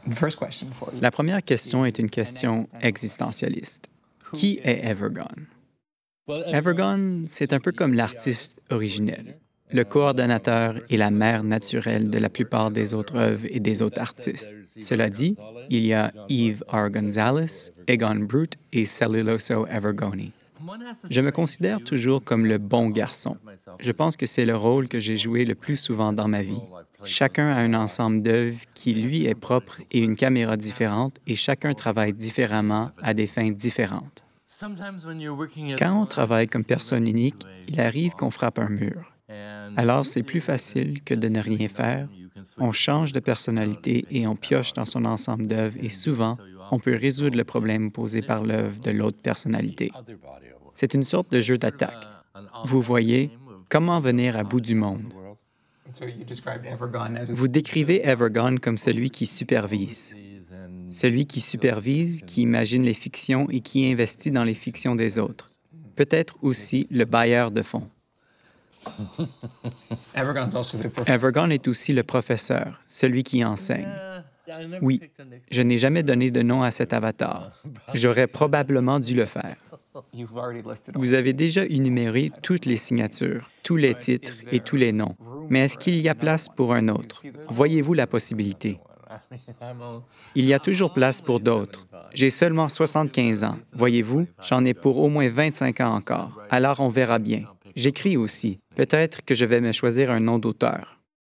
La première question est une question existentialiste. Qui est Evergone? Evergone, c'est un peu comme l'artiste originel, le coordonnateur et la mère naturelle de la plupart des autres œuvres et des autres artistes. Cela dit, il y a Eve R. Gonzalez, Egon Brute et Celluloso Evergone. Je me considère toujours comme le bon garçon. Je pense que c'est le rôle que j'ai joué le plus souvent dans ma vie. Chacun a un ensemble d'œuvres qui, lui, est propre et une caméra différente, et chacun travaille différemment à des fins différentes. Quand on travaille comme personne unique, il arrive qu'on frappe un mur. Alors, c'est plus facile que de ne rien faire. On change de personnalité et on pioche dans son ensemble d'œuvres et souvent, on peut résoudre le problème posé par l'œuvre de l'autre personnalité. C'est une sorte de jeu d'attaque. Vous voyez, comment venir à bout du monde. Vous décrivez Evergone comme celui qui supervise. Celui qui supervise, qui imagine les fictions et qui investit dans les fictions des autres. Peut-être aussi le bailleur de fonds. Evergone est aussi le professeur, celui qui enseigne. Oui, je n'ai jamais donné de nom à cet avatar. J'aurais probablement dû le faire. Vous avez déjà énuméré toutes les signatures, tous les titres et tous les noms. Mais est-ce qu'il y a place pour un autre? Voyez-vous la possibilité? Il y a toujours place pour d'autres. J'ai seulement 75 ans. Voyez-vous, j'en ai pour au moins 25 ans encore. Alors on verra bien. J'écris aussi. Peut-être que je vais me choisir un nom d'auteur.